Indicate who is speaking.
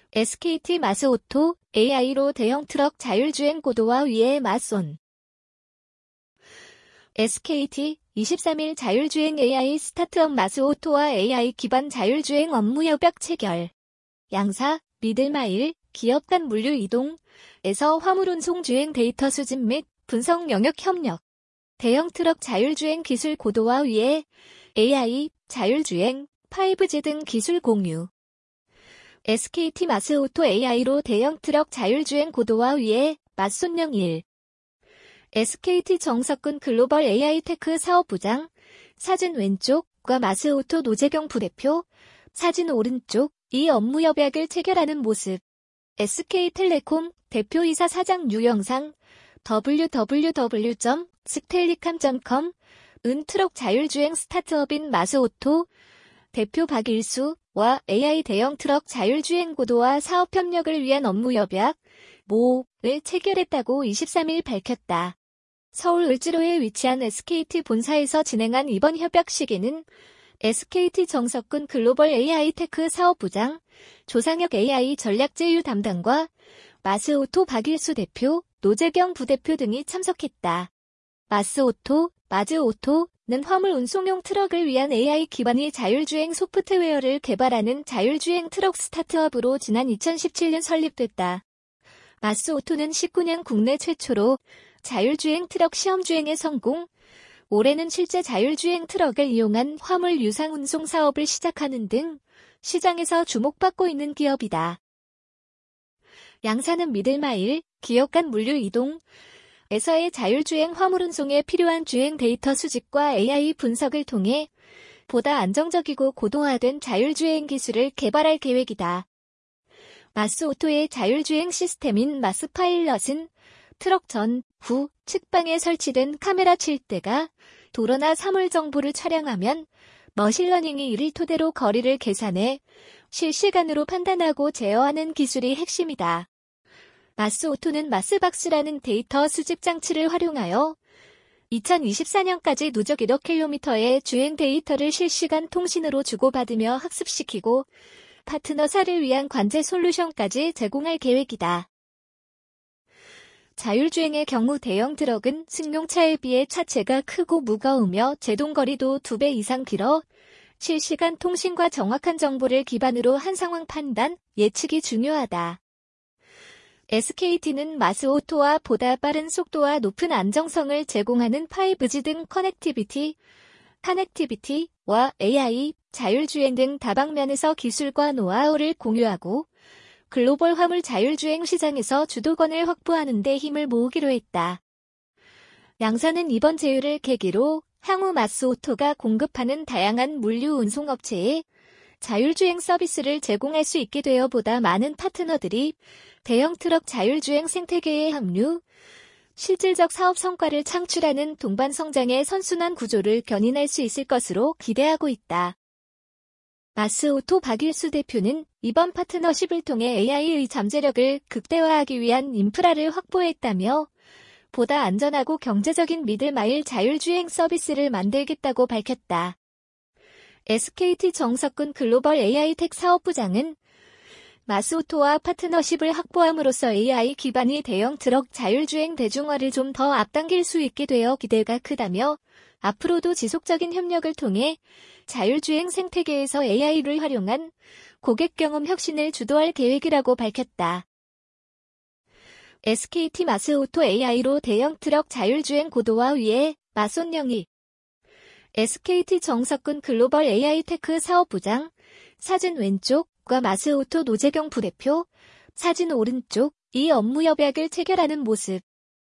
Speaker 1: SKT 마스오토, AI로 대형 트럭 자율주행 고도화 위에 맞선. SKT 23일 자율주행 AI 스타트업 마스오토와 AI 기반 자율주행 업무 협약 체결. 양사, 미들마일, 기업 간 물류 이동에서 화물 운송 주행 데이터 수집 및 분석 영역 협력. 대형 트럭 자율주행 기술 고도화 위에 AI, 자율주행, 5G 등 기술 공유. SKT 마스오토 AI로 대형 트럭 자율주행 고도화 위에 맞손령 1. SKT 정석근 글로벌 AI 테크 사업부장, 사진 왼쪽과 마스오토 노재경 부대표, 사진 오른쪽, 이 업무 협약을 체결하는 모습. SK텔레콤 대표이사 사장 유영상, www.stellicam.com, 은 트럭 자율주행 스타트업인 마스오토, 대표 박일수와 AI 대형 트럭 자율주행 고도화 사업 협력을 위한 업무 협약, 모를 체결했다고 23일 밝혔다. 서울 을지로에 위치한 SKT 본사에서 진행한 이번 협약 시기는 SKT 정석근 글로벌 AI 테크 사업부장, 조상혁 AI 전략제휴 담당과 마스오토 박일수 대표, 노재경 부대표 등이 참석했다. 마즈오토는 화물 운송용 트럭을 위한 AI 기반의 자율주행 소프트웨어를 개발하는 자율주행 트럭 스타트업으로 지난 2017년 설립됐다. 마스오토는 19년 국내 최초로 자율주행 트럭 시험주행에 성공, 올해는 실제 자율주행 트럭을 이용한 화물 유상 운송 사업을 시작하는 등 시장에서 주목받고 있는 기업이다. 양사는 미들마일, 기업 간 물류 이동에서의 자율주행 화물 운송에 필요한 주행 데이터 수집과 AI 분석을 통해 보다 안정적이고 고도화된 자율주행 기술을 개발할 계획이다. 마스오토의 자율주행 시스템인 마스파일럿은 트럭 전, 후, 측방에 설치된 카메라 7대가 도로나 사물 정보를 촬영하면 머신러닝이 이를 토대로 거리를 계산해 실시간으로 판단하고 제어하는 기술이 핵심이다. 마스오토는 마스박스라는 데이터 수집 장치를 활용하여 2024년까지 누적 1억 킬로미터의 주행 데이터를 실시간 통신으로 주고받으며 학습시키고 파트너사를 위한 관제 솔루션까지 제공할 계획이다. 자율주행의 경우 대형 트럭은 승용차에 비해 차체가 크고 무거우며 제동거리도 2배 이상 길어 실시간 통신과 정확한 정보를 기반으로 한 상황 판단, 예측이 중요하다. SKT는 마스오토와 보다 빠른 속도와 높은 안정성을 제공하는 5G 등 커넥티비티와 AI, 자율주행 등 다방면에서 기술과 노하우를 공유하고 글로벌 화물 자율주행 시장에서 주도권을 확보하는 데 힘을 모으기로 했다. 양사는 이번 제휴를 계기로 향후 마스오토가 공급하는 다양한 물류 운송업체에 자율주행 서비스를 제공할 수 있게 되어 보다 많은 파트너들이 대형 트럭 자율주행 생태계에 합류, 실질적 사업 성과를 창출하는 동반 성장의 선순환 구조를 견인할 수 있을 것으로 기대하고 있다. 마스오토 박일수 대표는 이번 파트너십을 통해 AI의 잠재력을 극대화하기 위한 인프라를 확보했다며 보다 안전하고 경제적인 미들마일 자율주행 서비스를 만들겠다고 밝혔다. SKT 정석근 글로벌 AI 텍 사업부장은 마스오토와 파트너십을 확보함으로써 AI 기반의 대형 트럭 자율주행 대중화를 좀 더 앞당길 수 있게 되어 기대가 크다며 앞으로도 지속적인 협력을 통해 자율주행 생태계에서 AI를 활용한 고객 경험 혁신을 주도할 계획이라고 밝혔다. SKT 마스오토 AI로 대형 트럭 자율주행 고도화 위에 맞손령 2. SKT 정석근 글로벌 AI 테크 사업부장, 사진 왼쪽과 마스오토 노재경 부대표, 사진 오른쪽, 이 업무 협약을 체결하는 모습.